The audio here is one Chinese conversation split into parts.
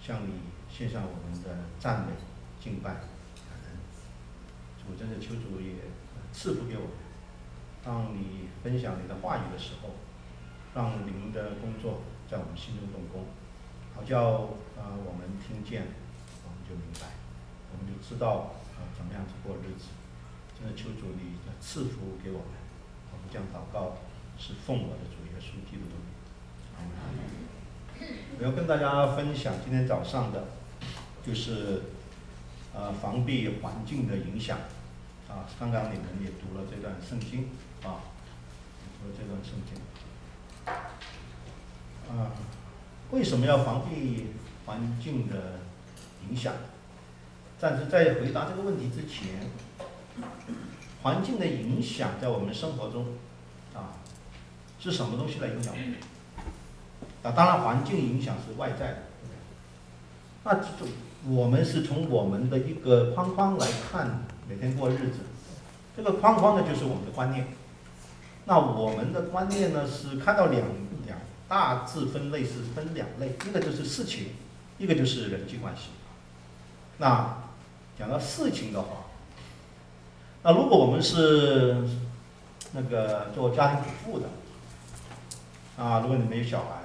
向你献上我们的赞美、敬拜、感恩。主，真的求主也赐福给我们，让你分享你的话语的时候，让灵的工作在我们心中动工，好叫我们听见，我们就明白，我们就知道怎么样子过日子。真的求主你赐福给我们，我们这样祷告是奉我的主耶稣基督的名。阿门。我要跟大家分享今天早上的，就是防避环境的影响。刚刚你们也读了这段圣经读了这段圣经。为什么要防避环境的影响？但是在回答这个问题之前，环境的影响在我们生活中是什么东西来影响我们？当然环境影响是外在的，那我们是从我们的一个框框来看每天过日子。这个框框呢，就是我们的观念。那我们的观念呢，是看到两大致分类，是分两类，一个就是事情，一个就是人际关系。那讲到事情的话，那如果我们是那个做家庭主妇的如果你们有小孩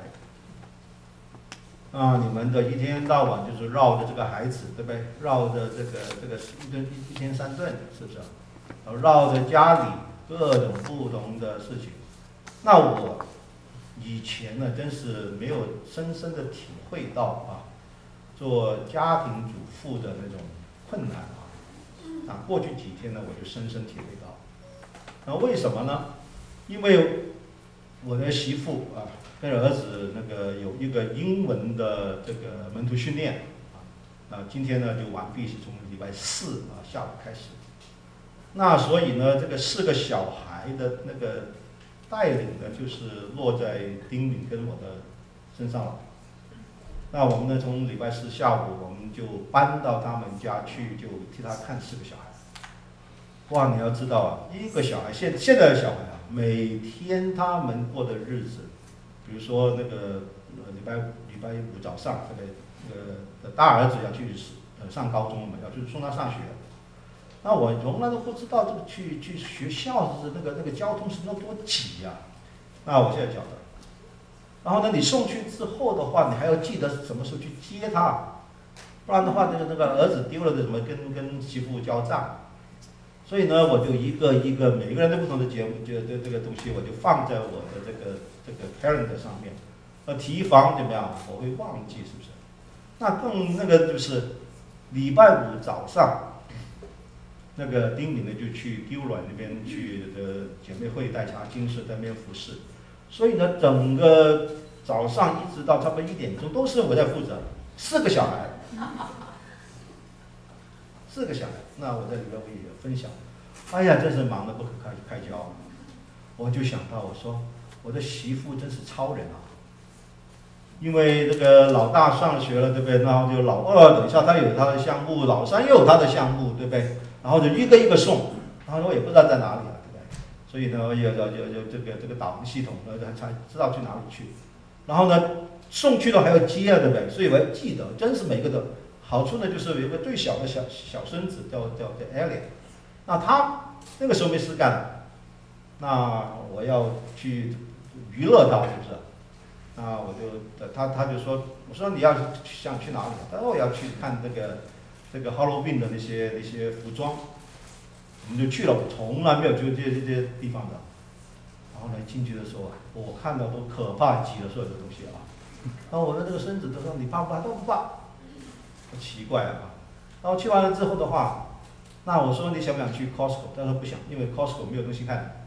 你们的一天到晚就是绕着这个孩子，对不对？绕着这个一天三顿，是不是？绕着家里各种不同的事情。那我以前呢，真是没有深深的体会到做家庭主妇的那种困难过去几天呢，我就深深体会到。那为什么呢？因为我的媳妇跟儿子那个有一个英文的这个门徒训练今天呢就完毕，是从礼拜四下午开始。那所以呢，这个4个小孩的那个带领呢，就是落在丁敏跟我的身上了。那我们呢，从礼拜四下午我们就搬到他们家去，就替他看4个小孩。哇，你要知道一个小孩现在的小孩每天他们过的日子，比如说那个礼拜五早上，这个大儿子要去上高中了嘛，要去送他上学。那我从来都不知道这个去学校是那个交通是多挤那我现在晓得。然后呢，你送去之后的话，你还要记得什么时候去接他，不然的话，那个儿子丢了的什么跟媳妇交账。所以呢，我就一个每个人都不同的节目，这个东西我就放在我的这个 calendar 上面，提防怎么样，我会忘记，是不是？那更那个就是礼拜五早上，那个丁敏呢就去丢卵那边去姐妹会带查经社在那边服侍，所以呢，整个早上一直到差不多1点钟都是我在负责，4个小孩。4个小孩，那我在里边我也分享，哎呀，真是忙得不可开交。我就想到，我说我的媳妇真是超人因为这个老大上学了，对不对？然后就老二等一下他有他的项目，老三又有他的项目，对不对？然后就一个一个送，然后我也不知道在哪里对不对？所以呢，有这个导航系统才知道去哪里去。然后呢，送去了还要接对不对？所以我要记得，真是每个的。好处呢，就是有个最小的小孙子叫 Elliot， 那他那个时候没事干，那我要去娱乐他，是不是？那我就他就说，我说你要想去哪里？他说我要去看这个 Halloween 的那些服装，我们就去了，我从来没有去这些地方的。然后呢，进去的时候我看到都可怕极了，所有的东西然后我的这个孙子都说你怕不怕？都不怕。奇怪然后去完了之后的话，那我说你想不想去 Costco？ 他说不想，因为 Costco 没有东西看。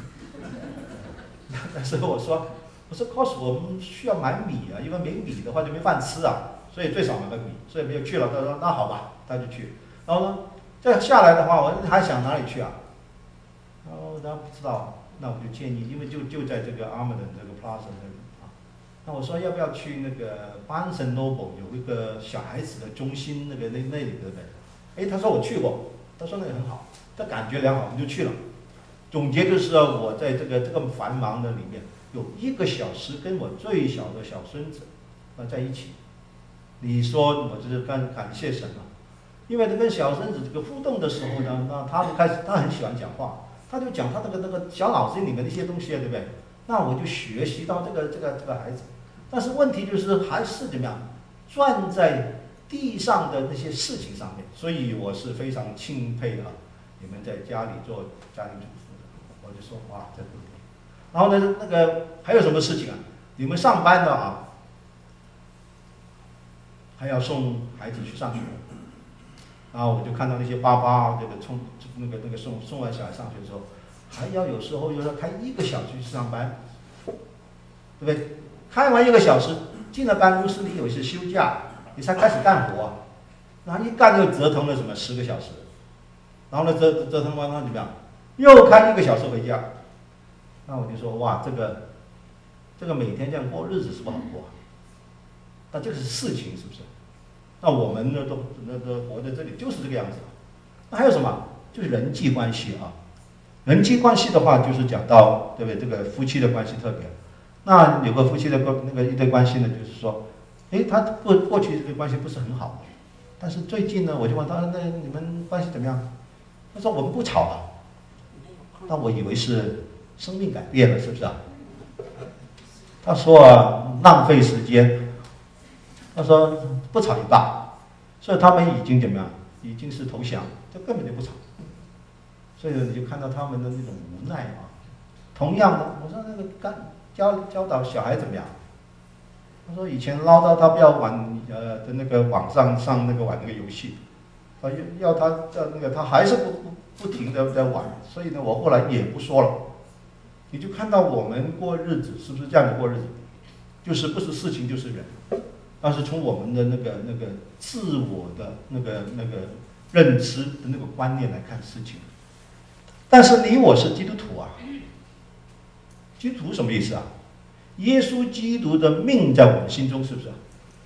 但是我说 Costco 我们需要买米因为没米的话就没饭吃所以最少买个米，所以没有去了。他说那好吧，他就去。然后呢，再下来的话，我还想哪里去然后他不知道，那我就建议，因为就在这个 Armaden 这个 Plaza 那里那我说要不要去那个 Barnes and Noble 有一个小孩子的中心那里对不对？他说我去过，他说那个很好，他感觉良好，我们就去了。总结就是我在这个繁忙的里面有1个小时跟我最小的小孙子在一起， 你说我就是感谢神了，因为跟小孙子这个互动的时候呢，那他很喜欢讲话，他就讲他那个小脑筋里面的一些东西啊，对不对？那我就学习到这个孩子，但是问题就是还是怎么样，转在地上的那些事情上面，所以我是非常钦佩啊，你们在家里做家庭主妇的，我就说哇，这不容易。然后呢，那个还有什么事情啊？你们上班的啊，还要送孩子去上学，然后我就看到那些爸爸这个送完小孩上学之后，还要有时候又要开1个小时去上班，对不对？开完1个小时，进了办公室，你有些休假，你才开始干活，然后一干就折腾了什么10个小时，然后呢折腾完了怎么样？又开1个小时回家，那我就说哇，这个每天这样过日子是不好过，那这个是事情是不是？那我们呢都活在这里就是这个样子。那还有什么？就是人际关系啊。人际关系的话，就是讲到对不对？这个夫妻的关系特别。那有个夫妻的一对关系呢，就是说，他过去这个关系不是很好，但是最近呢，我就问他，那你们关系怎么样？他说我们不吵了。那我以为是生命改变了，是不是啊？他说啊，浪费时间。他说不吵也罢，所以他们已经怎么样？已经是投降，这根本就不吵。所以你就看到他们的那种无奈啊。同样的，我说那个教导小孩怎么样？他说以前唠叨他不要玩的那个网上那个玩那个游戏，要他他还是不停的在玩，所以呢，我后来也不说了。你就看到我们过日子是不是这样的过日子？就是不是事情就是人。但是从我们的那个自我的那个认知的那个观念来看事情，但是你我是基督徒啊，基督徒什么意思啊？耶稣基督的命在我们心中，是不是？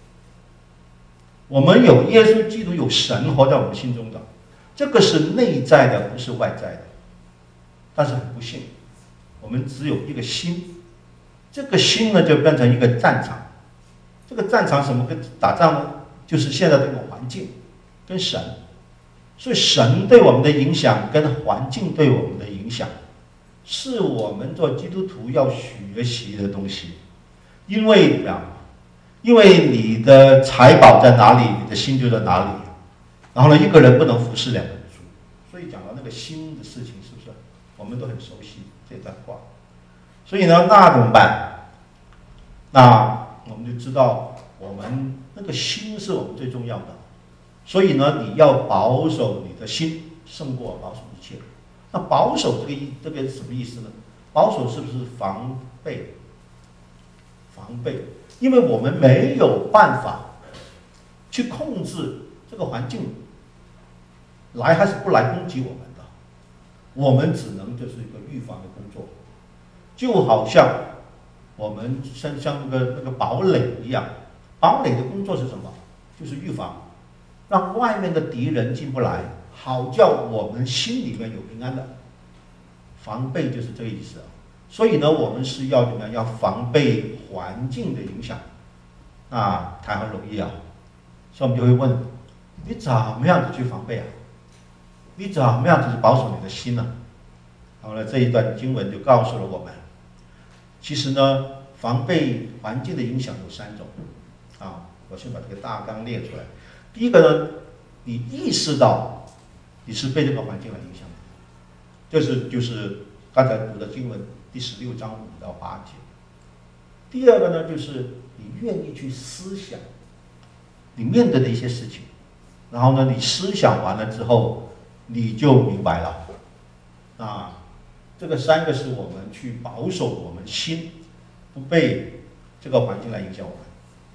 我们有耶稣基督，有神活在我们心中的，这个是内在的，不是外在的。但是很不幸，我们只有一个心，这个心呢就变成一个战场。这个战场什么跟打仗呢？就是现在这个环境跟神，所以神对我们的影响跟环境对我们的影响，是我们做基督徒要学习的东西。因为你的财宝在哪里，你的心就在哪里。然后呢，一个人不能服侍2个主，所以讲到那个心的事情，是不是我们都很熟悉这段话？所以呢，那怎么办？那我们就知道我们那个心是我们最重要的，所以呢，你要保守你的心胜过保守一切。那保守这个什么意思呢？保守是不是防备？防备，因为我们没有办法去控制这个环境来还是不来攻击我们的，我们只能就是一个预防的工作，就好像我们像那个堡垒一样，堡垒的工作是什么？就是预防，让外面的敌人进不来，好叫我们心里面有平安的。防备就是这个意思。所以呢，我们是要怎么样？要防备环境的影响。那谈何容易啊！所以我们就会问：你怎么样子去防备啊？你怎么样子去保守你的心呢？好了，这一段经文就告诉了我们，其实呢，防备环境的影响有3种。我先把这个大纲列出来。第一个呢，你意识到你是被这个环境来影响的，就是刚才读的经文第16章5到8节。第二个呢，就是你愿意去思想你面对的一些事情，然后呢，你思想完了之后，你就明白了。这个3个是我们去保守我们心，不被这个环境来影响我们。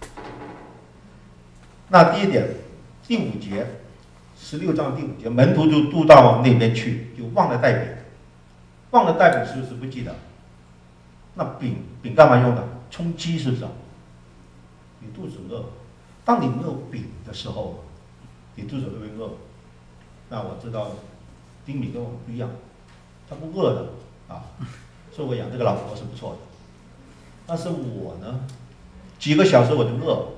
那第一点，第5节，16章第5节，门徒就渡到那边去，就忘了带饼。忘了带饼是不是不记得？那饼干嘛用的？充饥是不是？你肚子饿，当你没有饼的时候，你肚子会不会饿？那我知道丁米跟我不一样，他不饿的所以我养这个老婆是不错的。但是我呢，几个小时我就饿，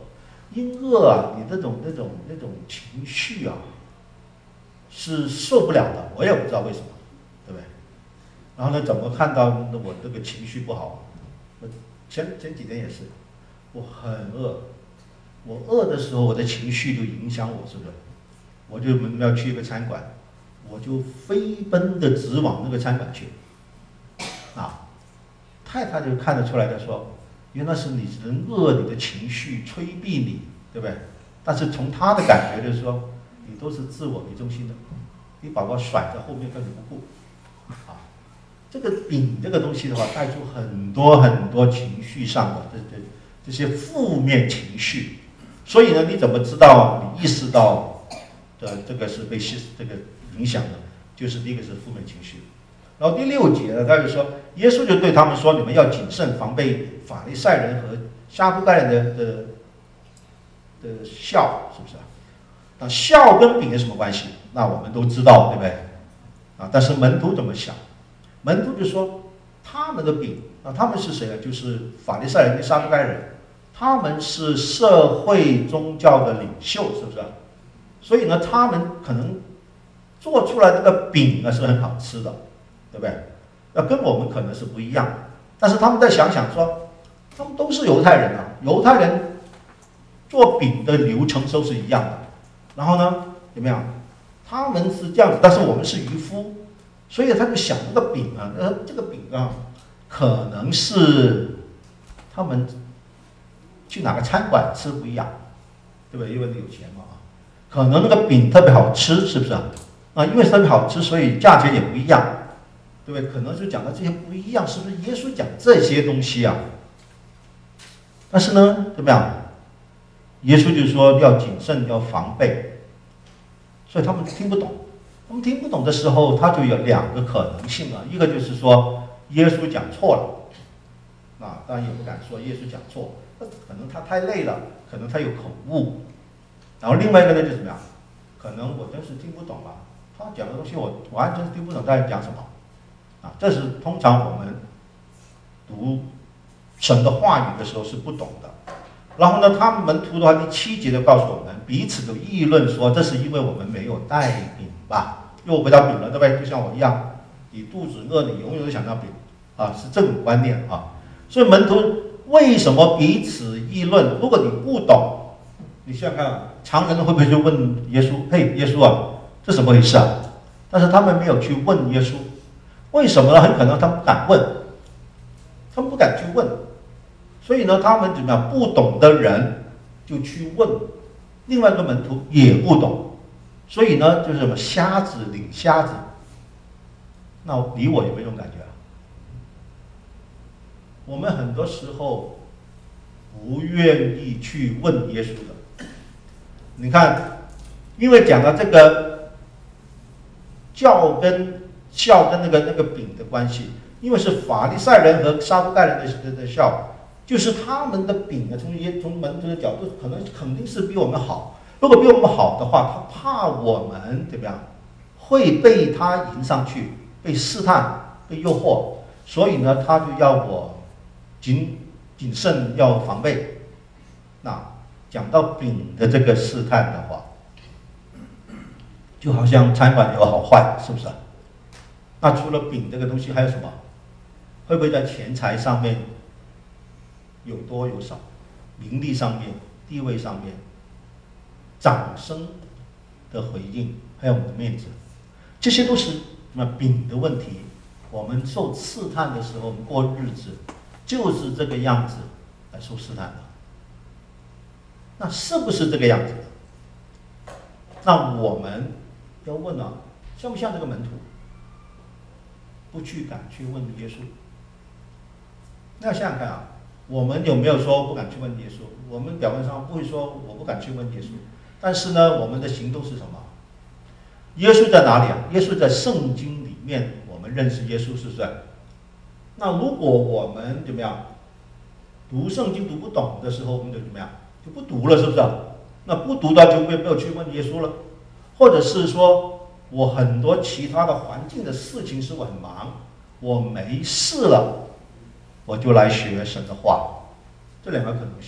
因恶啊，你那种情绪啊，是受不了的。我也不知道为什么，对不对？然后呢，怎么看到我这个情绪不好？我前几天也是，我很饿，我饿的时候，我的情绪就影响我，是不是？我就要去一个餐馆，我就飞奔的直往那个餐馆去，啊，太太就看得出来的说，原来是你人饿你的情绪催逼你，对不对？但是从他的感觉就是说，你都是自我为中心的，你把我甩在后面根本不顾，啊，这个饼这个东西的话，带出很多情绪上的这些负面情绪，所以呢，你怎么知道你意识到的这个是被这个影响的？就是第一个是负面情绪。然后第6节呢，他就说，耶稣就对他们说：“你们要谨慎，防备法利赛人和撒都该人的酵，是不是？那酵跟饼有什么关系？那我们都知道，对不对？啊，但是门徒怎么想？门徒就说他们的饼啊，他们是谁呢？就是法利赛人跟撒都该人，他们是社会宗教的领袖，是不是？所以呢，他们可能做出来这个饼呢是很好吃的。”对不对？那跟我们可能是不一样，但是他们再想想说，他们都是犹太人啊，犹太人做饼的流程都是一样的。然后呢，怎么样？他们是这样子，但是我们是渔夫，所以他就想那个饼啊，这个饼啊，可能是他们去哪个餐馆吃不一样，对不对？因为你有钱嘛，可能那个饼特别好吃，是不是啊？啊，因为特别好吃，所以价钱也不一样。对不对？可能就讲到这些不一样，是不是耶稣讲这些东西啊？但是呢，怎么样？耶稣就说要谨慎，要防备，所以他们听不懂。他们听不懂的时候，他就有2个可能性啊。一个就是说耶稣讲错了，啊，当然也不敢说耶稣讲错，可能他太累了，可能他有口误。然后另外一个呢，就是怎么样？可能我真是听不懂了，他讲的东西我完全听不懂他在讲什么。啊，这是通常我们读神的话语的时候是不懂的。然后呢，他们门徒的话，第7节就告诉我们，彼此都议论说，这是因为我们没有带饼吧？又回到饼了，对不对？就像我一样，你肚子饿，你永远都想到饼啊，是这种观念啊。所以门徒为什么彼此议论？如果你不懂，你想想看，常人会不会就问耶稣：“嘿，耶稣啊，这怎么回事啊？”但是他们没有去问耶稣。为什么呢？很可能他们不敢问，他们不敢去问，所以呢，他们怎么样？不懂的人就去问，另外一个门徒也不懂，所以呢，就是什么瞎子领瞎子。那你我有没有这种感觉啊？我们很多时候不愿意去问耶稣的。你看，因为讲到这个教跟酵跟那个饼的关系，因为是法利赛人和撒都该人的酵，就是他们的饼啊，从门徒的角度，肯定是比我们好。如果比我们好的话，他怕我们怎么样，会被他迎上去，被试探，被诱惑，所以呢，他就要我谨慎，要防备。那讲到饼的这个试探的话，就好像餐馆有好坏，是不是？那除了饼这个东西，还有什么？会不会在钱财上面有多有少？名利上面、地位上面、掌声的回应，还有我们的面子，这些都是饼的问题。我们受试探的时候，我们过日子就是这个样子来受试探的。那是不是这个样子的？那我们要问啊，像不像这个门徒？不去敢去问耶稣。那想想看啊，我们有没有说不敢去问耶稣？我们表面上不会说我不敢去问耶稣，但是呢，我们的行动是什么？耶稣在哪里啊？耶稣在圣经里面，我们认识耶稣，是不是？那如果我们怎么样读圣经读不懂的时候，我们就怎么样就不读了，是不是？那不读的就没有去问耶稣了，或者是说，我很多其他的环境的事情是我很忙，我没事了，我就来学神的话，这2个可能性。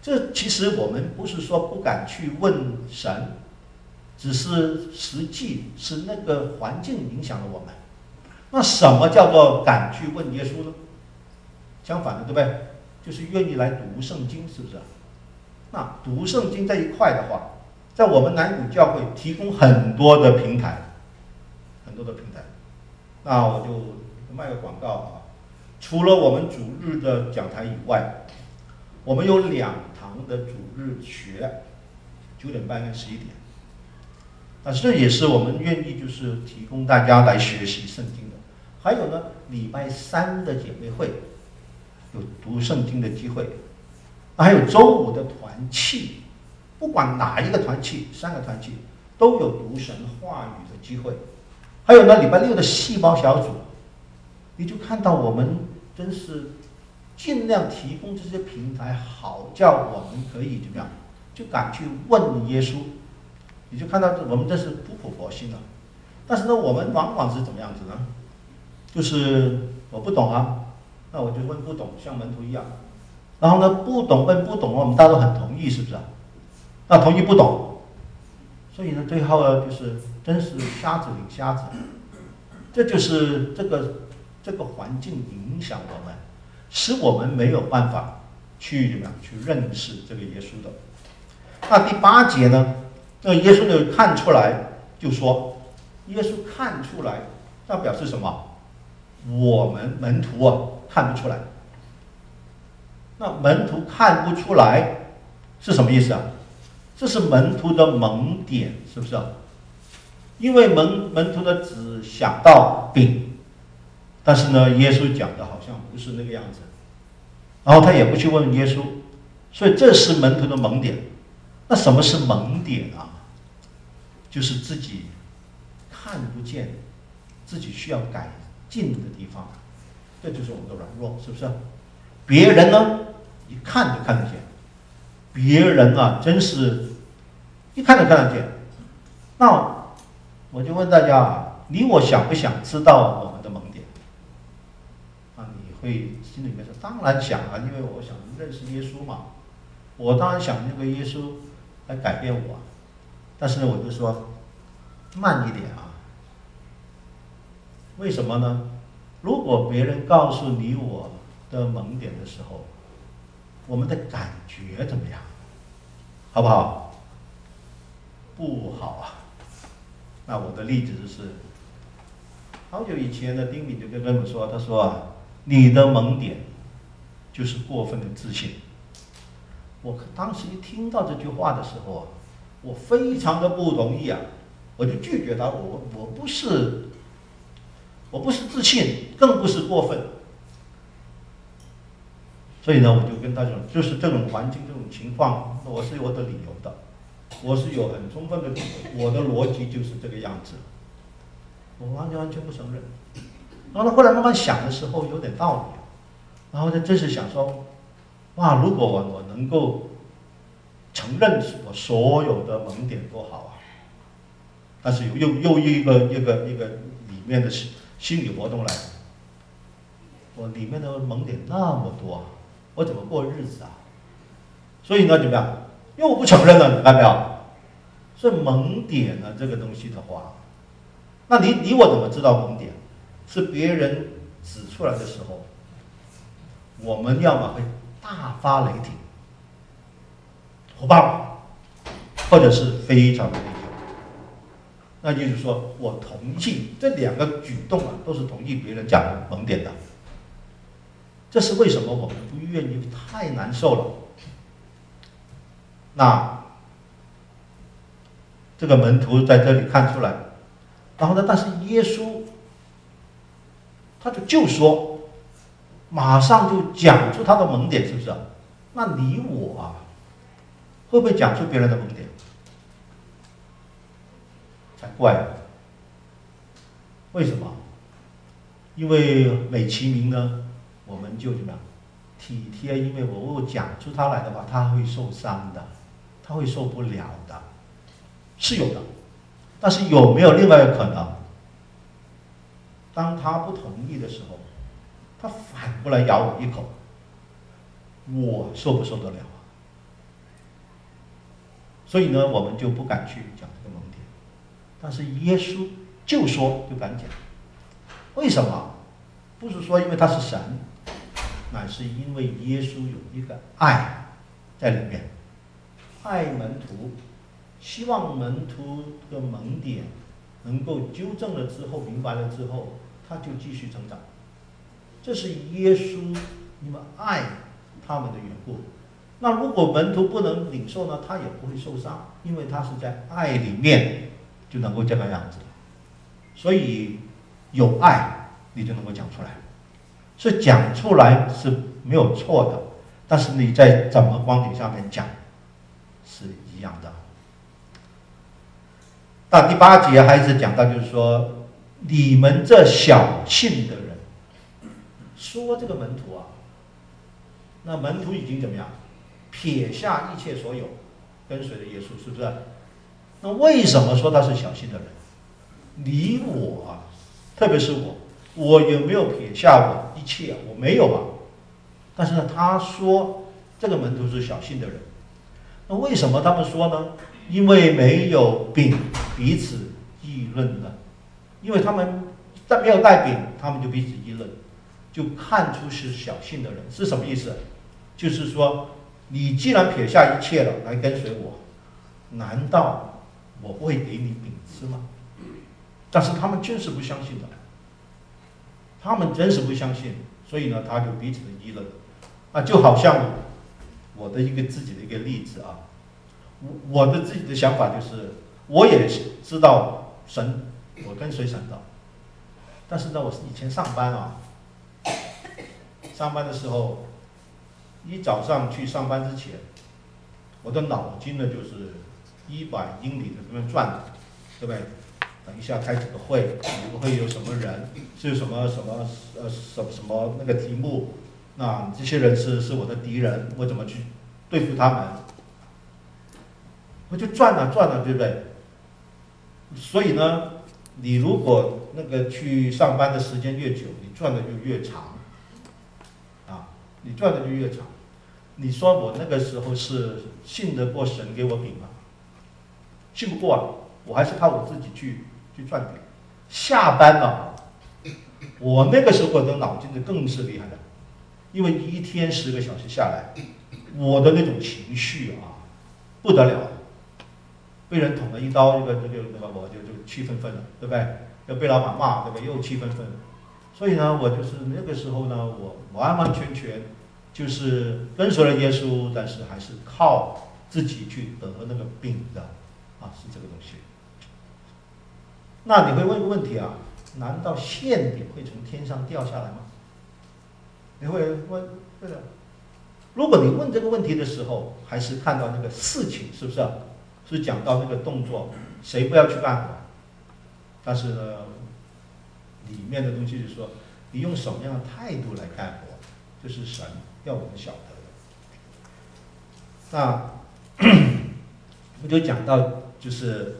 这其实我们不是说不敢去问神，只是实际是那个环境影响了我们。那什么叫做敢去问耶稣呢？相反的，对不对？就是愿意来读圣经，是不是？那读圣经这一块的话，在我们南谷教会提供很多的平台，很多的平台。那我就卖个广告啊，除了我们主日的讲台以外，我们有2堂的主日学，9点半跟11点。那这也是我们愿意就是提供大家来学习圣经的。还有呢，礼拜3的姐妹会有读圣经的机会，还有周5的团契，不管哪一个团契，3个团契都有读神话语的机会。还有呢，礼拜6的细胞小组，你就看到我们真是尽量提供这些平台，好叫我们可以怎么样，就敢去问耶稣。你就看到我们这是苦口婆心了。但是呢，我们往往是怎么样子呢？就是我不懂啊，那我就问不懂，像门徒一样。然后呢，不懂问不懂，我们大家都很同意，是不是啊？那同意不懂，所以呢，最后呢，就是真是瞎子领瞎子。这就是这个环境影响我们，使我们没有办法去怎么样去认识这个耶稣的。那第8节呢，这个耶稣就看出来，就说耶稣看出来，那表示什么？我们门徒啊看不出来。那门徒看不出来是什么意思啊？这是门徒的盲点，是不是啊？因为门徒呢只想到饼，但是呢，耶稣讲的好像不是那个样子，然后他也不去问耶稣，所以这是门徒的盲点。那什么是盲点啊？就是自己看不见自己需要改进的地方，这就是我们的软弱，是不是？别人呢一看就看得见，别人啊真是一看就看得见。那我就问大家啊，你我想不想知道我们的盲点？啊，你会心里面说当然想啊，因为我想认识耶稣嘛，我当然想那个耶稣来改变我。但是呢，我就说慢一点啊。为什么呢？如果别人告诉你我的盲点的时候，我们的感觉怎么样？好不好？不好啊。那我的例子就是，好久以前的丁敏就跟我们说，他说啊，你的盲点就是过分的自信。我当时一听到这句话的时候，我非常的不同意啊，我就拒绝他，我不是自信，更不是过分。所以呢，我就跟他讲，就是这种环境、这种情况，我是有我的理由的，我是有很充分的理由，我的逻辑就是这个样子，我完全不承认。然后后来慢慢想的时候，有点道理，然后呢，真是想说，哇，如果我能够承认我所有的盲点多好啊！但是又一个里面的心理活动来，我里面的盲点那么多，我怎么过日子啊？所以呢，怎么样？因为我不承认了，你看到没有？所以盲点呢，这个东西的话，那你我怎么知道盲点？是别人指出来的时候，我们要么会大发雷霆，火爆，或者是非常的内疚。那就是说我同意这2个举动啊，都是同意别人讲的盲点的。这是为什么我们不愿意？太难受了。那这个门徒在这里看出来，然后呢，但是耶稣他就说，马上就讲出他的盲点，是不是？那你我啊，会不会讲出别人的盲点？才怪啊！为什么？因为美其名呢，我们就怎么样体贴？因为我讲出他来的话，他会受伤的，他会受不了的，是有的。但是有没有另外一个可能？当他不同意的时候，他反过来咬我一口，我受不受得了？ 所以呢，我们就不敢去讲这个蒙典。但是耶稣就说就敢讲，为什么？不是说因为他是神，乃是因为耶稣有一个爱在里面，爱门徒，希望门徒的蒙典能够纠正了之后，明白了之后，他就继续成长。这是耶稣你们爱他们的缘故。那如果门徒不能领受呢，他也不会受伤，因为他是在爱里面就能够这个样子。所以有爱你就能够讲出来，所以讲出来是没有错的，但是你在怎么光景下面讲是一样的。那第8节还是讲到，就是说你们这小信的人，说这个门徒啊，那门徒已经怎么样？撇下一切所有，跟随了耶稣，是不是？那为什么说他是小信的人？你我啊，特别是我有没有撇下我一切？我没有啊。但是呢，他说这个门徒是小信的人。那为什么他们说呢？因为没有饼彼此议论了，因为他们但没有带饼，他们就彼此议论，就看出是小信的人。是什么意思？就是说，你既然撇下一切了来跟随我，难道我不会给你饼吃吗？但是他们真是不相信的，他们真是不相信，所以呢，他就彼此的议论。啊，就好像我的一个自己的一个例子啊，我的自己的想法就是，我也知道神，我跟随神的，但是呢，我是以前上班啊，上班的时候，一早上去上班之前，我的脑筋呢就是100英里的这边转，对不对？等一下开几个会，哪个会有什么人，是有什么那个题目，那这些人是我的敌人，我怎么去对付他们？我就转了转了，对不对？所以呢，你如果那个去上班的时间越久，你转的就越长，啊，你转的就越长。你说我那个时候是信得过神给我饼吗？信不过啊，我还是靠我自己去赚饼。下班了，我那个时候的脑筋子更是厉害的，因为一天10个小时下来，我的那种情绪啊，不得了，被人捅了一刀，我就气愤愤了，对不对？要被老板骂，对不对？又气愤愤。所以呢，我就是那个时候呢，我完完全全就是跟随了耶稣，但是还是靠自己去得那个饼的，啊，是这个东西。那你会问一个问题啊？难道馅饼会从天上掉下来吗？你会问，对的。如果你问这个问题的时候，还是看到那个事情，是不是？是讲到那个动作，谁不要去干活？但是呢，里面的东西就是说，你用什么样的态度来干活，这是神要我们晓得的。那我就讲到就是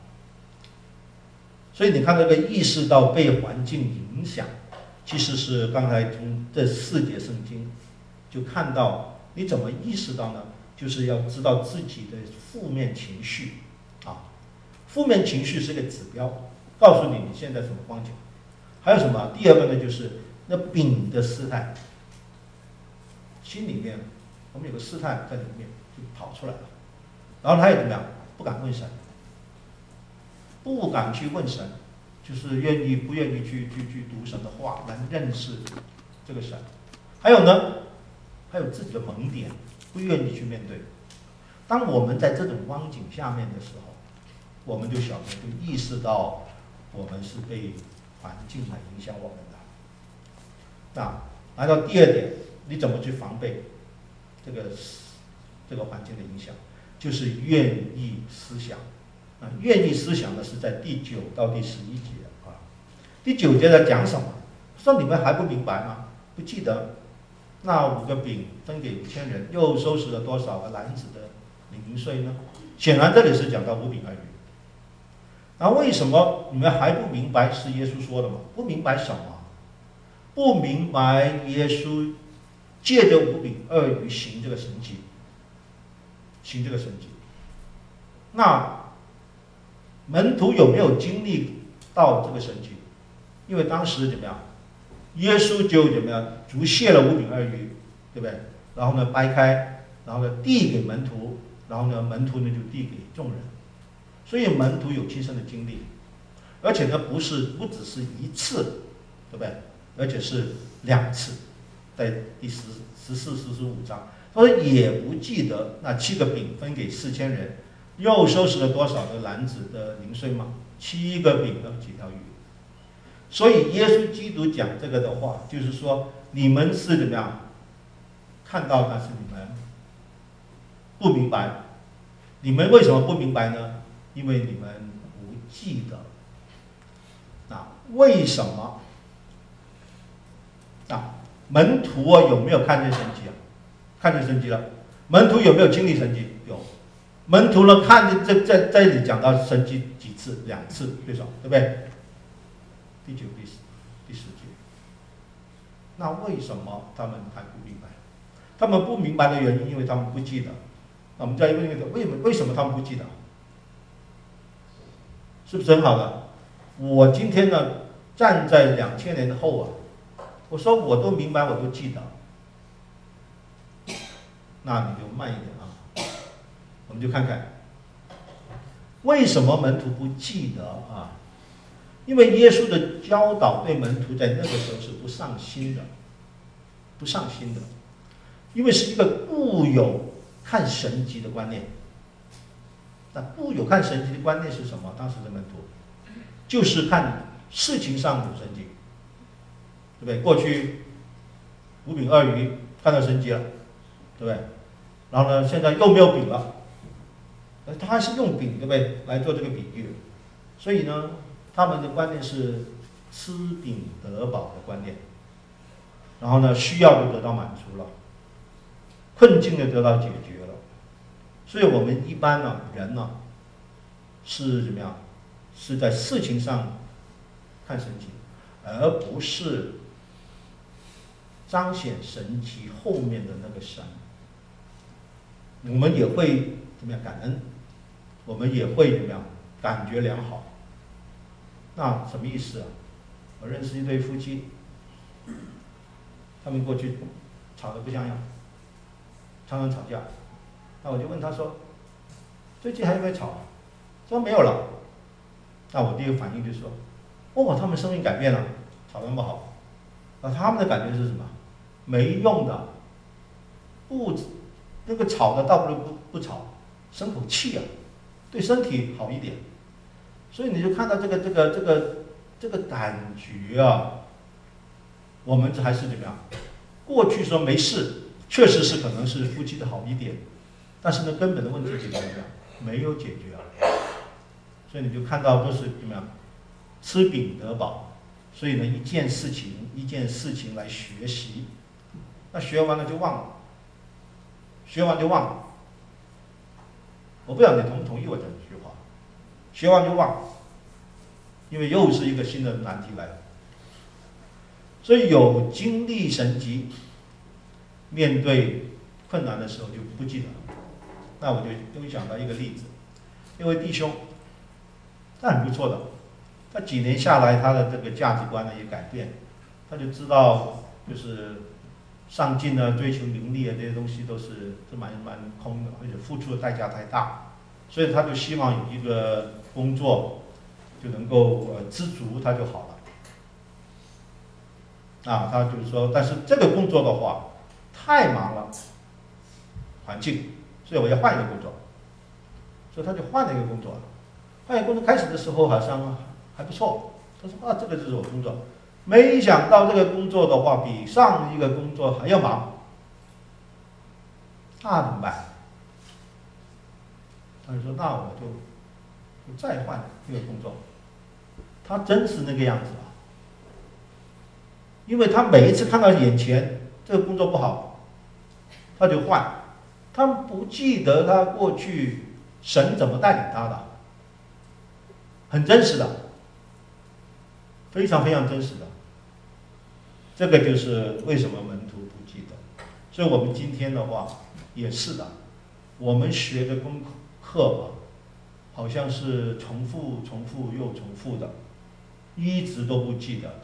所以你看那个意识到被环境影响，其实是刚才从这4节圣经就看到你怎么意识到呢？就是要知道自己的负面情绪啊，负面情绪是个指标，告诉你现在什么光景。还有什么？第2个呢，就是那饼的试探，心里面我们有个试探在里面就跑出来了，然后他也怎么样？不敢问神。不敢去问神，就是不愿意去读神的话来认识这个神。还有呢，还有自己的蒙点，不愿意去面对。当我们在这种光景下面的时候，我们就晓得，就意识到我们是被环境来影响我们的。那来到第2点，你怎么去防备这个环境的影响？就是愿意思想。愿意思想的是在第9到第11节啊。第9节在讲什么？说你们还不明白吗？不记得那5个饼分给5000人，又收拾了多少个篮子的零碎呢？显然这里是讲到5饼2鱼。那为什么你们还不明白？是耶稣说的吗？不明白什么？不明白耶稣借着5饼2鱼行这个神迹，行这个神迹。 那门徒有没有经历到这个神迹？因为当时怎么样，耶稣就怎么样，足卸了5饼2鱼，对不对？然后呢，掰开，然后呢，递给门徒，然后呢，门徒呢就递给众人。所以门徒有亲身的经历，而且呢，不只是一次，对不对？而且是2次，在第14、45章，他说也不记得那7个饼分给4000人，又收拾了多少的篮子的零碎吗？7个饼和几条鱼。所以耶稣基督讲这个的话，就是说你们是怎么样看到，但是你们不明白。你们为什么不明白呢？因为你们不记得。那为什么？门徒有没有看见神迹啊？看见神迹了。门徒有没有经历神迹？有。门徒呢，看见在这里讲到神迹几次？2次最少，对不对？第9、第10节。那为什么他们还不明白？他们不明白的原因，因为他们不记得。那我们再问一个，为什么他们不记得？是不是很好的？我今天呢，站在2000年后啊，我说我都明白，我都记得。那你就慢一点啊，我们就看看为什么门徒不记得啊？因为耶稣的教导对门徒在那个时候是不上心的，不上心的，因为是一个固有看神迹的观念。那固有看神迹的观念是什么？当时的门徒就是看事情上有神迹，对不对？过去5饼2鱼看到神迹了，对不对？然后呢，现在又没有饼了，他还是用饼，对不对？来做这个比喻。所以呢，他们的观念是吃饼得饱的观念。然后呢，需要就得到满足了，困境就得到解决了。所以我们一般呢，人呢，是怎么样？是在事情上看神迹，而不是彰显神迹后面的那个神。我们也会怎么样感恩？我们也会怎么样感觉良好？那什么意思啊？我认识一对夫妻，他们过去吵得不像样，常常吵架。那我就问他说：“最近还有没有吵？”说没有了。那我第一个反应就是说：“哦，他们生命改变了，吵得那么好。”他们的感觉是什么？没用的，那个吵的倒不如不吵，生口气啊，对身体好一点。所以你就看到这个感觉啊，我们还是怎么样？过去说没事，确实是可能是夫妻的好一点，但是呢，根本的问题是怎么样？没有解决啊。所以你就看到都是怎么样？吃饼得饱。所以呢，一件事情来学习，那学完了就忘了，学完就忘了。我不知道你同不同意我这句话？学完就忘，因为又是一个新的难题来了。所以有经历神迹，面对困难的时候就不记得了。那我就想到一个例子，一位弟兄，他很不错的，他几年下来，他的这个价值观呢也改变，他就知道就是上进啊、追求名利啊这些东西都是蛮空的，而且付出的代价太大，所以他就希望有一个工作就能够知足，他就好了。他就是说，但是这个工作的话太忙了，环境，所以我要换一个工作，所以他就换了一个工作。换一个工作开始的时候好像还不错，他说这个就是我工作，没想到这个工作的话比上一个工作还要忙，那怎么办？他就说那我就再换一个工作。他真是那个样子啊，因为他每一次看到眼前这个工作不好，他就换，他不记得他过去神怎么带领他的，很真实的，非常非常真实的。这个就是为什么门徒不记得。所以我们今天的话也是的，我们学的功课好像是重复又重复的，一直都不记得。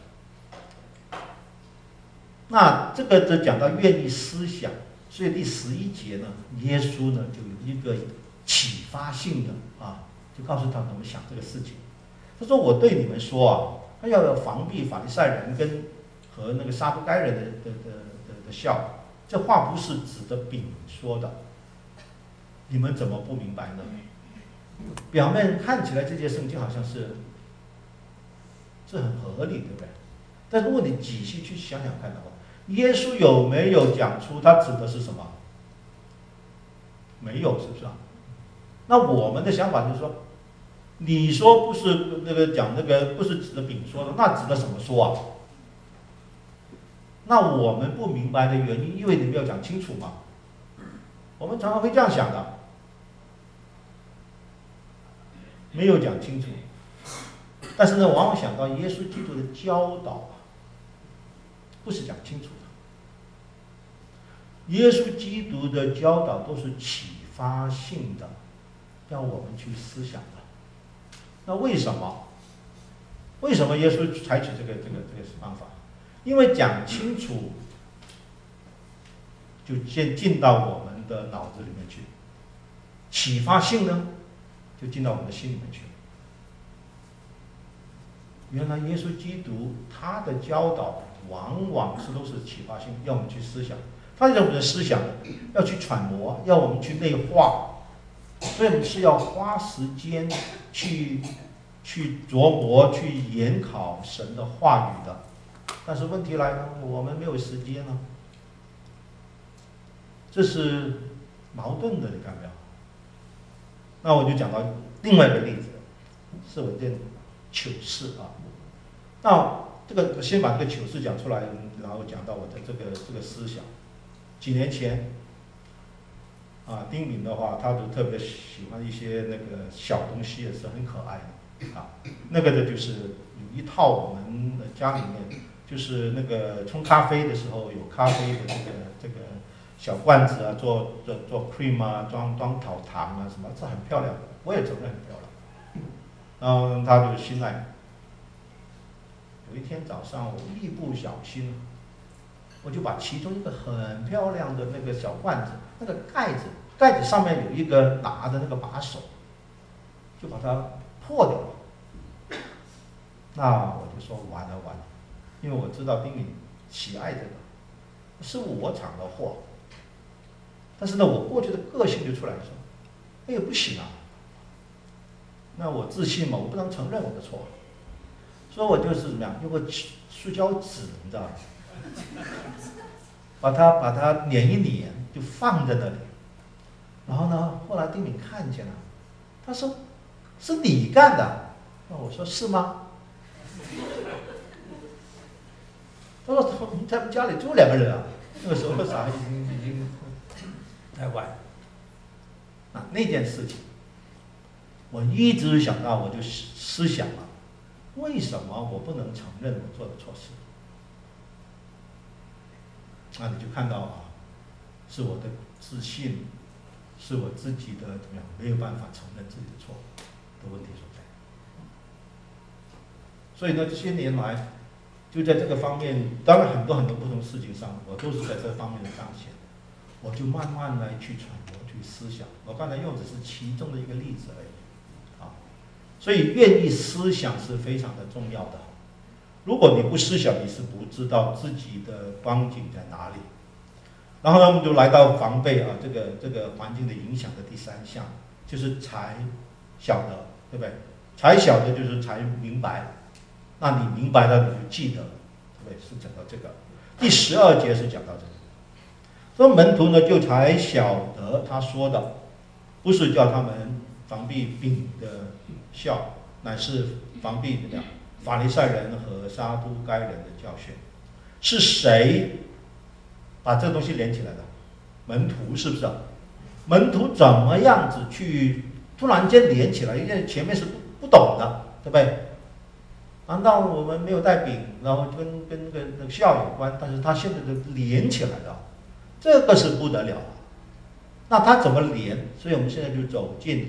那这个就讲到愿意思想，所以第11节呢，耶稣呢就有一个启发性的就告诉他怎么想这个事情。他说：“我对你们说啊，他要防避法利赛人和那个撒都该人的笑，这话不是指着饼说的，你们怎么不明白呢？”表面看起来这件事情好像是很合理，对不对？但如果你仔细去想想看的话，耶稣有没有讲出他指的是什么？没有，是不是啊？那我们的想法就是说，你说不是那个讲那个不是指着饼说的，那指的什么说啊？那我们不明白的原因，因为你没有讲清楚嘛。我们常常会这样想的，没有讲清楚。但是呢，往往想到耶稣基督的教导不是讲清楚的。耶稣基督的教导都是启发性的，要我们去思想的。那为什么？为什么耶稣采取这个方法？因为讲清楚，就先进到我们的脑子里面去；启发性呢，就进到我们的心里面去。原来耶稣基督他的教导往往都是启发性，要我们去思想。他让我们的思想要去揣摩，要我们去内化，所以我们是要花时间去琢磨、去研考神的话语的。但是问题来了，我们没有时间呢，这是矛盾的，你看没有？那我就讲到另外一个例子，是我一件糗事啊。那这个先把这个糗事讲出来，然后讲到我的这个思想。几年前，丁敏的话，他就特别喜欢一些那个小东西，也是很可爱的那个的就是有一套我们的家里面，就是那个冲咖啡的时候有咖啡的这个小罐子啊，做 cream 啊，装糖啊什么，这很漂亮的，我也觉得很漂亮。然后他就心爱。有一天早上，我一不小心，我就把其中一个很漂亮的那个小罐子，那个盖子上面有一个拿的那个把手，就把它破掉了。那我就说完了，因为我知道丁敏喜爱这个，是我闯的祸。但是呢，我过去的个性就出来说，哎，不行啊，那我自信嘛，我不能承认我的错。所以我就是怎么样，用个塑胶纸，你知道吗？把它粘一粘，就放在那里。然后呢，后来丁敏看见了，他说：“是你干的。”那我说：“是吗？”他说：“在我们家里住2个人啊。”那个时候啥已经太晚。那件事情，我一直想到，我就思想了。为什么我不能承认我做的错事？那你就看到是我的自信，是我自己的怎么样没有办法承认自己的错的问题所在。所以呢，这些年来就在这个方面，当然很多不同事情上，我都是在这方面的彰显。我就慢慢来去揣摩、去思想。我刚才用的是其中的一个例子而已。所以愿意思想是非常的重要的。如果你不思想，你是不知道自己的光景在哪里。然后呢，我们就来到防备这个环境的影响的第3项，就是才晓得，对不对？才晓得就是才明白。那你明白了，你就记得，对不对？是讲到这个。第12节是讲到这个。说门徒呢就才晓得他说的，不是叫他们防避饼的笑，乃是防避怎么样？法利赛人和撒都该人的教训。是谁把这个东西连起来的？门徒，是不是？门徒怎么样子去突然间连起来？因为前面是不懂的，对不对？难道我们没有带饼，然后跟那个笑有关？但是他现在就连起来了，这个是不得了。那他怎么连？所以我们现在就走进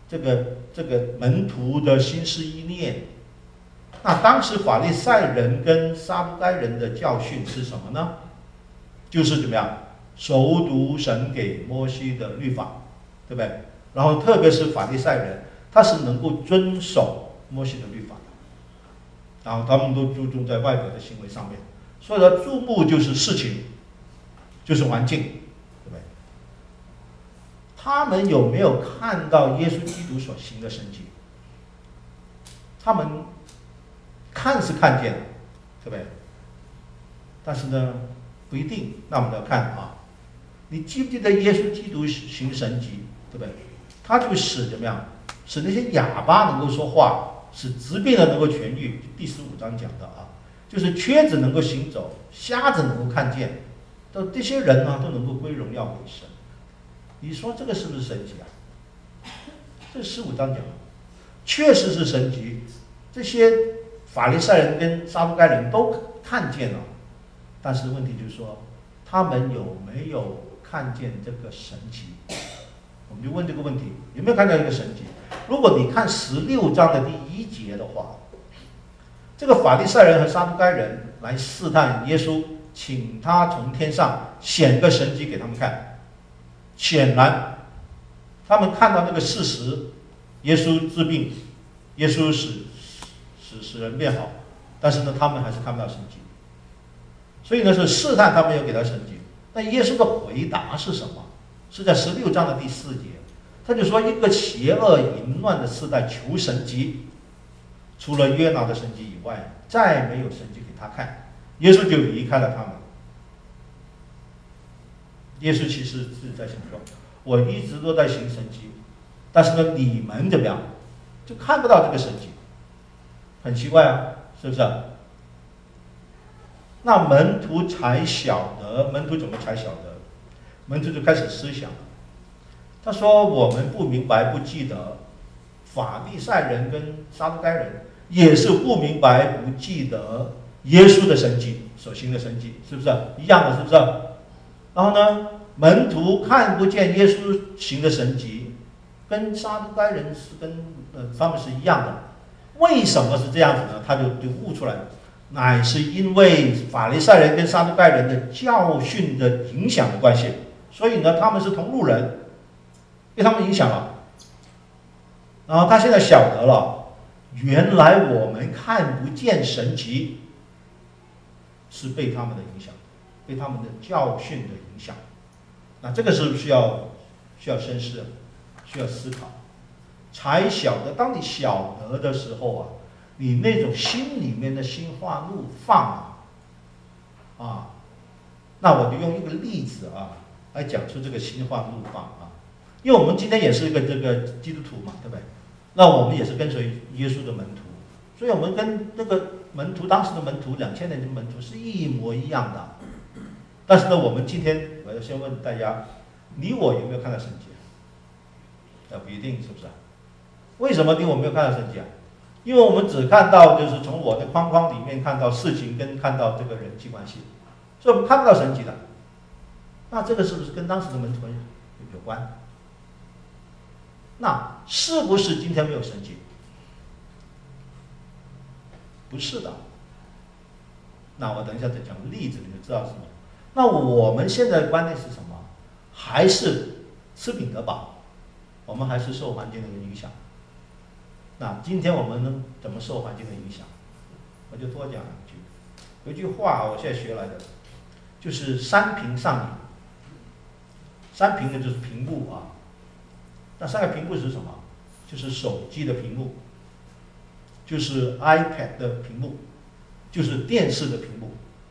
这个门徒的心思意念。那当时法利赛人跟撒都该人的教训是什么呢？就是怎么样熟读神给摩西的律法，对不对？然后特别是法利赛人，他是能够遵守摩西的律法的，然后他们都注重在外表的行为上面，所以说注目就是事情，就是环境，对不对？他们有没有看到耶稣基督所行的神迹？他们看是看见了，对不对？但是呢，不一定。那我们要看啊，你记不记得耶稣基督行神迹，对不对？他就使怎么样？使那些哑巴能够说话，使疾病的能够痊愈。第15章讲的啊，就是瘸子能够行走，瞎子能够看见，都这些人呢都能够归荣耀给神。你说这个是不是神迹啊？这15章讲的，确实是神迹。这些法利赛人跟撒都该人都看见了，但是问题就是说，他们有没有看见这个神迹？我们就问这个问题，有没有看见这个神迹？如果你看16章的第1节的话，这个法利赛人和撒都该人来试探耶稣，请他从天上显个神迹给他们看。显然，他们看到那个事实，耶稣治病，耶稣使人变好，但是呢，他们还是看不到神迹。所以呢，是试探他们要给他神迹。那耶稣的回答是什么？是在16章的第4节，他就说：一个邪恶淫乱的世代求神迹，除了约拿的神迹以外，再没有神迹给他看。耶稣就离开了他们。耶稣其实是在想说，我一直都在行神迹，但是呢，你们怎么样，就看不到这个神迹，很奇怪啊，是不是？那门徒才晓得，门徒怎么才晓得？门徒就开始思想了。他说：我们不明白，不记得。法利赛人跟撒都该人也是不明白，不记得耶稣的神迹所行的神迹，是不是一样的？是不是？然后呢，门徒看不见耶稣行的神迹，跟撒都该人是他们是一样的。为什么是这样子呢？他就悟出来了，乃是因为法利赛人跟撒都该人的教训的影响的关系。所以呢，他们是同路人，被他们影响了。然后他现在晓得了，原来我们看不见神迹，是被他们的影响，被他们的教训的影响。那这个是需要深思，需要思考，才晓得。当你晓得的时候啊，你那种心里面的心花怒放啊，那我就用一个例子啊来讲出这个心花怒放啊。因为我们今天也是一个这个基督徒嘛，对不对？那我们也是跟随耶稣的门徒，所以我们跟那个门徒，当时的门徒2000年的门徒是一模一样的。但是呢，我们今天我要先问大家，你我有没有看到神迹？不一定，是不是？为什么你我没有看到神迹啊？因为我们只看到就是从我的框框里面看到事情跟看到这个人际关系，所以我们看不到神迹的。那这个是不是跟当时的门徒有关？那是不是今天没有神迹？不是的。那我等一下再讲例子，你就知道是什么。那我们现在的观念是什么？还是吃饼得饱，我们还是受环境的影响。那今天我们能怎么受环境的影响？我就多讲两句。有一句话我现在学来的，就是三屏上瘾。三屏的就是屏幕啊。那3个屏幕是什么？就是手机的屏幕，就是 iPad 的屏幕，就是电视的屏幕。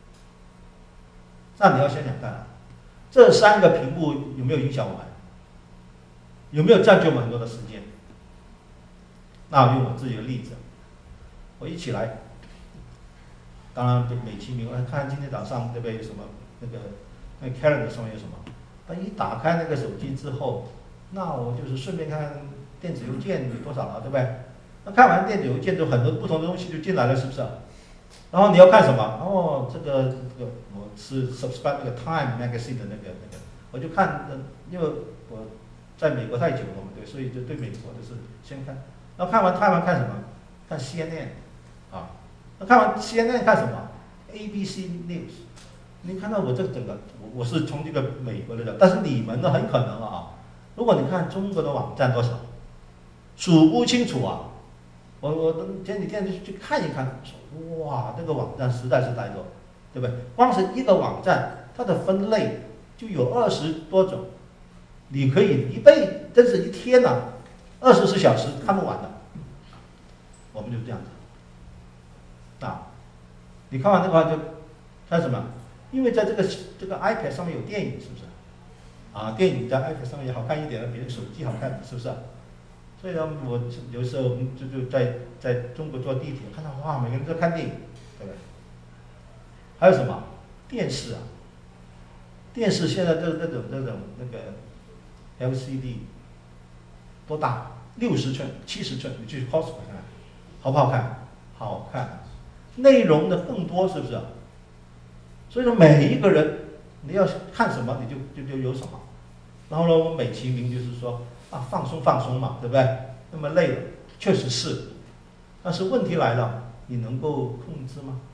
那你要想想看，这3个屏幕有没有影响我们？有没有占据我们很多的时间？那我用我自己的例子，我一起来，当然美其名曰看今天早上对不对？有什么那个calendar 上面有什么？那一打开那个手机之后，那我就是顺便看看电子邮件有多少了，对不对？那看完电子邮件，就很多不同的东西就进来了，是不是？然后你要看什么？哦，这个我是 subscribe 那个 Time Magazine 的那个，我就看，因为我在美国太久了嘛，对，所以就对美国就是先看，然后看完看什么？看 CNN 啊，那看完 CNN 看什么？ABC News。你看到我这整个，我是从这个美国的，但是你们呢很可能啊，如果你看中国的网站多少，数不清楚啊。我前几天就去看一看，说哇，这个网站实在是太多，对不对？光是一个网站，它的分类就有20多种，你可以真是一天呐、24小时看不完的。我们就这样子啊，你看完这个话就看什么？因为在这个 iPad 上面有电影，是不是？啊，电影在 iPad 上面也好看一点，比手机好看，是不是？所以呢，我有时候就在中国坐地铁，看到哇，每个人都在看电影，对不对？还有什么电视啊？电视现在这种那个 LCD 多大？60寸、70寸，你去 Costco 看，好不好看？好看，内容的更多，是不是？所以说每一个人你要看什么，你就有什么。然后呢，我们美其名就是说啊，放松嘛，对不对？那么累了，确实是，但是问题来了，你能够控制吗？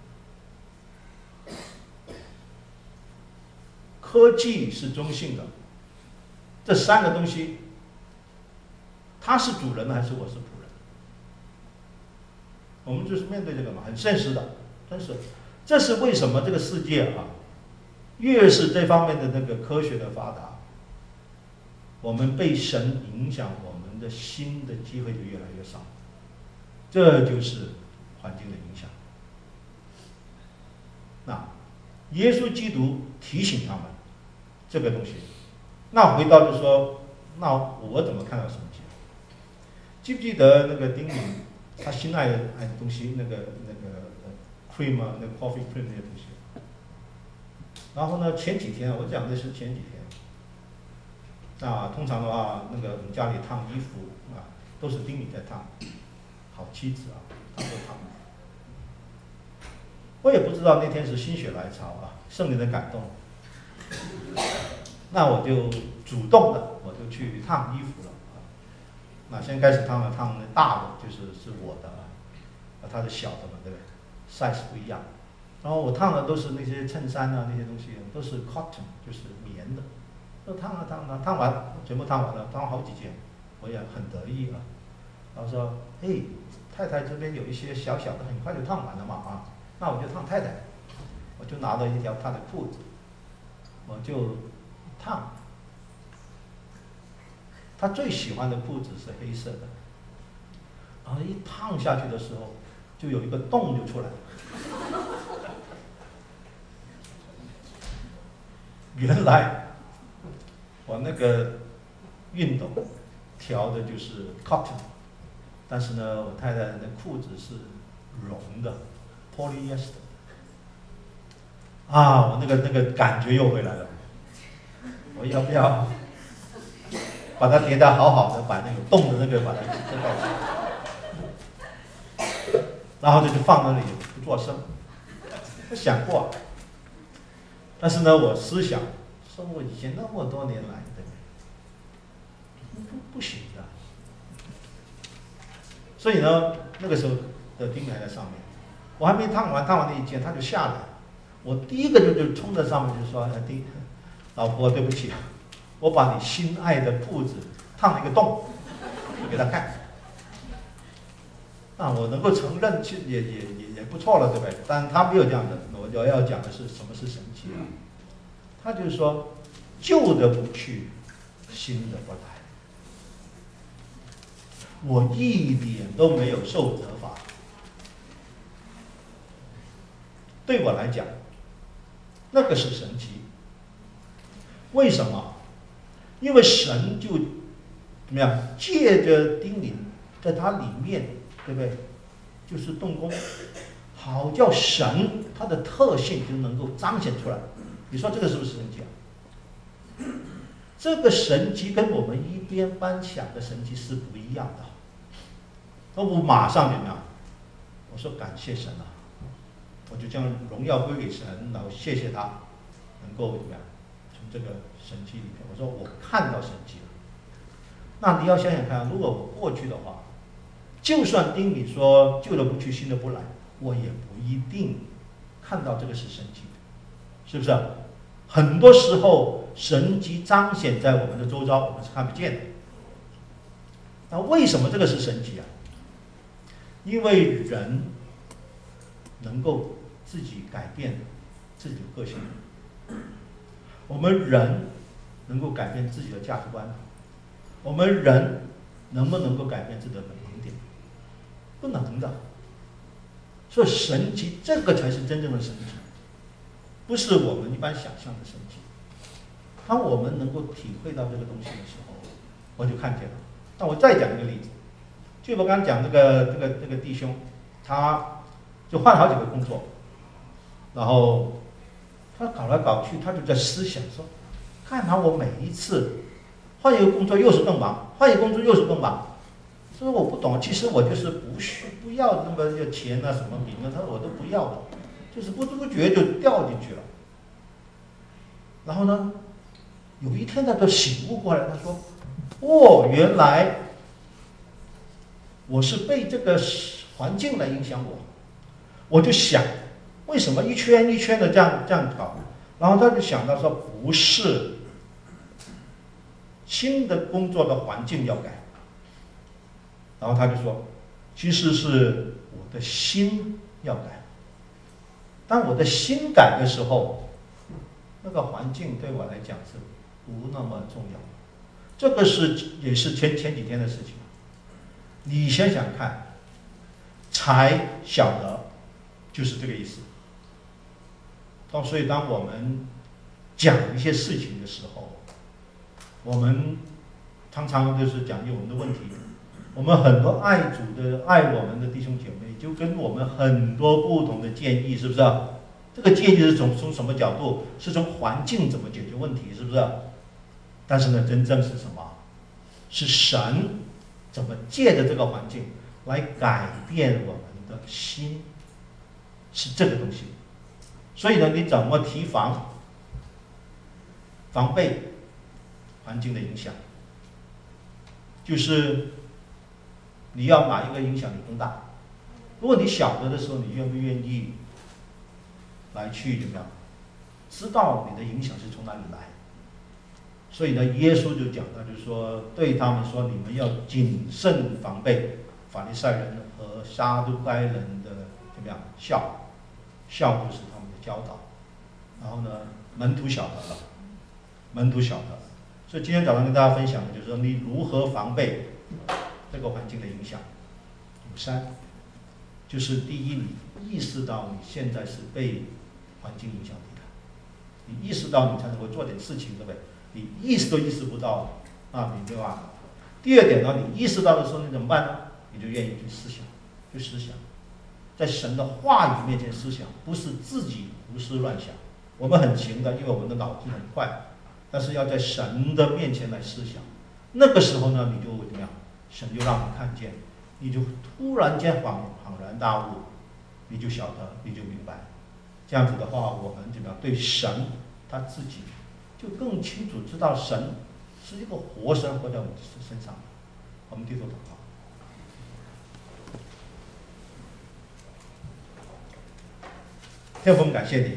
科技是中性的，这3个东西，他是主人还是我是仆人？我们就是面对这个嘛，很现实的，真是。这是为什么这个世界啊，越是这方面的那个科学的发达，我们被神影响我们的心的机会就越来越少，这就是环境的影响。那耶稣基督提醒他们这个东西。那回到就是说，那我怎么看到神迹？记不记得那个丁敏他心爱的东西，那个 cream 啊，那个 coffee cream 那些东西。然后呢，前几天我讲的是前几天。那通常的话，那个我们家里烫衣服啊，都是丁敏在烫，好妻子啊，他都烫。我也不知道那天是心血来潮啊，圣灵的感动，那我就主动的，我就去烫衣服了啊。那先开始烫那大的，是我的啊，他的小的嘛，对不对 ？size 不一样。然后我烫的都是那些衬衫啊，那些东西都是 cotton， 就是棉的。都烫完，全部烫完了，烫好几件，我也很得意啊。然后说，嘿，太太这边有一些小小的，很快就烫完了嘛啊，那我就烫太太，我就拿了一条她的裤子，我就烫。她最喜欢的裤子是黑色的，然后一烫下去的时候，就有一个洞就出来了。原来我那个熨斗调的就是 cotton， 但是呢，我太太的裤子是绒的 polyester。啊，我那个感觉又回来了。我要不要把它叠得好好的，把那个洞的那个把它遮到，然后就放那里不做声。我想过，但是呢，我思想说，我以前那么多年来的不行的。所以呢，那个时候的丁还在上面，我还没烫完那一件，他就下来了。我第一个就冲在上面就说：“老婆，对不起，我把你心爱的裤子烫了一个洞，就给他看。啊，我能够承认，其实也不错了，对不对？但他没有这样的。我要讲的是什么是神奇啊？他就是说，旧的不去，新的不来。我一点都没有受责罚。对我来讲，那个是神奇。为什么？因为神就怎么样，借着丁宁在它里面，对不对？就是动工，好叫神它的特性就能够彰显出来。你说这个是不是神奇啊？这个神迹跟我们一般想的神迹是不一样的。那我马上怎么样？我说感谢神啊！我就将荣耀归给神，然后谢谢他，能够怎么样？从这个神迹里面，我说我看到神迹了。 那你要想想看，如果我过去的话，就算丁米说旧的不去，新的不来，我也不一定看到这个是神迹，是不是？很多时候神迹彰显在我们的周遭，我们是看不见的。那为什么这个是神迹啊？因为人能够自己改变自己的个性，我们人能够改变自己的价值观，我们人能不能够改变自己的盲点？不能的。所以神迹这个才是真正的神迹，不是我们一般想象的神迹。当我们能够体会到这个东西的时候，我就看见了。那我再讲一个例子，就我刚刚讲这个弟兄，他就换好几个工作，然后他搞来搞去，他就在思想说，干嘛我每一次换一个工作又是更忙，换一个工作又是更忙。所以我不懂，其实我就是不要那么要钱啊什么名啊，我都不要了，就是不知不觉就掉进去了。然后呢，有一天他就醒悟过来，他说：“哦，原来我是被这个环境来影响我。”我就想，为什么一圈一圈的这样搞？然后他就想到说，不是新的工作的环境要改，然后他就说，其实是我的心要改。当我的心改的时候，那个环境对我来讲是不那么重要。这个也是前几天的事情。你想想看，才晓得就是这个意思。所以当我们讲一些事情的时候，我们常常就是讲究我们的问题。我们很多爱主的、爱我们的弟兄姐妹，就跟我们很多不同的建议，是不是？这个建议是从什么角度？是从环境怎么解决问题，是不是？但是呢，真正是什么？是神怎么借着这个环境来改变我们的心，是这个东西。所以呢，你怎么提防备环境的影响？就是你要哪一个影响力更大？如果你晓得的时候，你愿不愿意来去怎么样？知道你的影响是从哪里来？所以呢，耶稣就讲到，就是说对他们说，你们要谨慎防备法利赛人和撒都该人的怎么样笑就是他们的教导。然后呢，门徒晓得了，所以今天早上跟大家分享的就是说，你如何防备这个环境的影响。有3，就是第一，你意识到你现在是被环境影响的，你意识到你才能够做点事情，对不对？你意识都意识不到，你对吧？第二点呢，你意识到的时候，你怎么办呢？你就愿意去思想，在神的话语面前思想，不是自己胡思乱想。我们很勤的，因为我们的脑子很快，但是要在神的面前来思想。那个时候呢，你就怎么样？神就让你看见，你就突然间恍然大悟，你就晓得，你就明白。这样子的话，我们怎么样？对神他自己就更清楚知道，神是一个活神活在我们身上。我们低头祷告。天父，感谢你，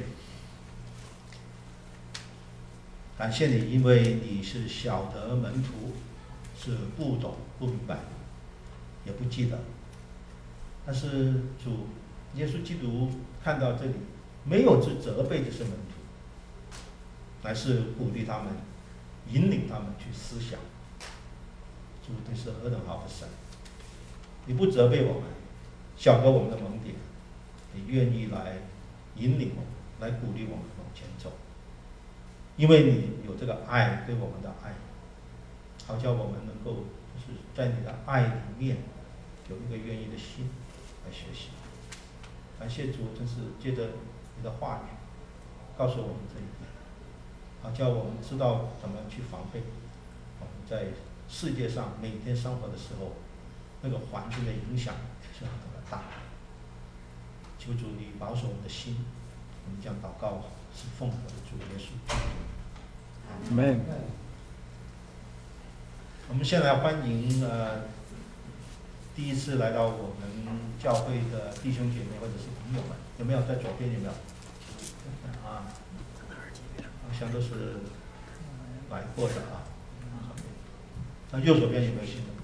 因为你是晓得门徒是不懂不明白，也不记得。但是主耶稣基督看到这里，没有责备这些门徒，乃是鼓励他们，引领他们去思想。主，你是何等好的神！你不责备我们，晓得我们的盲点，你愿意来引领我们，来鼓励我们往前走。因为你有这个爱，对我们的爱，好叫我们能够就是在你的爱里面有一个愿意的心来学习。感谢主，真是借着你的话语告诉我们这一点，好叫我们知道怎么去防备我们在世界上每天生活的时候，那个环境的影响是很大。求主你保守我们的心，我们将祷告是奉我的主耶稣。 Amen. 我们先来欢迎第一次来到我们教会的弟兄姐妹或者是朋友们，有没有在左边？有没有？啊，我想都是来过的啊。那右手边有没有新的？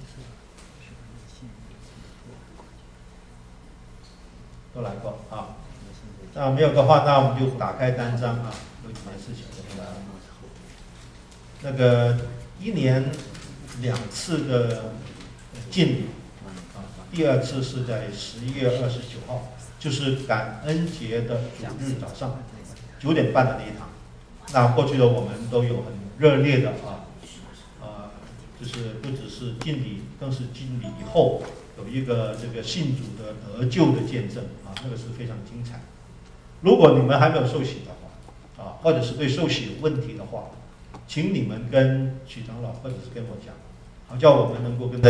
都来过啊。那没有的话，那我们就打开单张啊，有几件事情那个1年2次的敬礼啊，第2次是在11月29号，就是感恩节的主日早上9点半的那一堂。那过去的我们都有很热烈的就是不只是敬礼，更是敬礼以后有一个这个信主的得救的见证啊，那个是非常精彩。如果你们还没有受洗的话啊，或者是对受洗有问题的话，请你们跟许长老或者是跟我讲，好叫我们能够跟